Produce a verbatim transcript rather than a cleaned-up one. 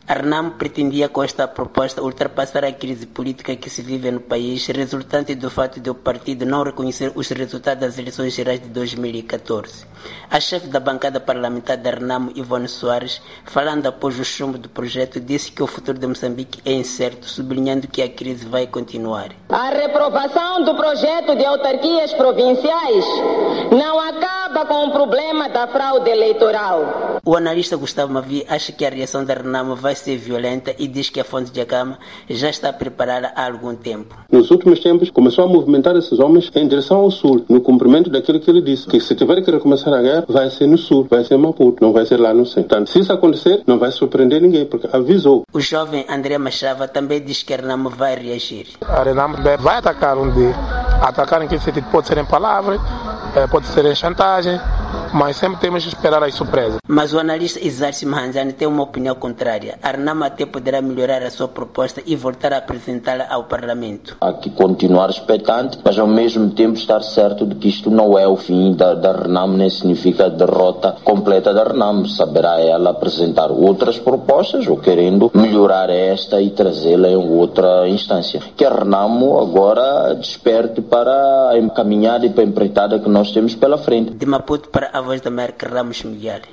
A Renamo pretendia com esta proposta ultrapassar a crise política que se vive no país, resultante do fato de o partido não reconhecer os resultados das eleições gerais de dois mil e catorze. A chefe da bancada parlamentar da Renamo, Ivone Soares, falando após o chumbo do projeto, disse que o futuro de Moçambique é incerto, sublinhando que a crise vai continuar. A reprovação do projeto de autarquias provinciais não acaba com o problema da fraude eleitoral. O analista Gustavo Mavi acha que a reação da Renamo vai ser violenta e diz que a Fonte de Acama já está preparada há algum tempo. Nos últimos tempos, começou a movimentar esses homens em direção ao sul, no cumprimento daquilo que ele disse, que se tiver que recomeçar a guerra, vai ser no sul, vai ser em Maputo, não vai ser lá no centro. Portanto, se isso acontecer, não vai surpreender ninguém, porque avisou. O jovem André Machava também diz que a Renamo vai reagir. A Renamo vai atacar um dia. Atacar em que sentido? Pode ser em palavras, pode ser em chantagem, mas sempre temos que esperar as surpresas. Mas o analista Isarcio Mahanzani tem uma opinião contrária. A Renamo até poderá melhorar a sua proposta e voltar a apresentá-la ao Parlamento. Há que continuar expectante, mas ao mesmo tempo estar certo de que isto não é o fim da, da Renamo, nem significa a derrota completa da Renamo. Saberá ela apresentar outras propostas ou querendo melhorar esta e trazê-la em outra instância. Que a Renamo agora desperte para a caminhada e para a empreitada que nós temos pela frente. De Maputo para a Voz da América, Ramos Miguel.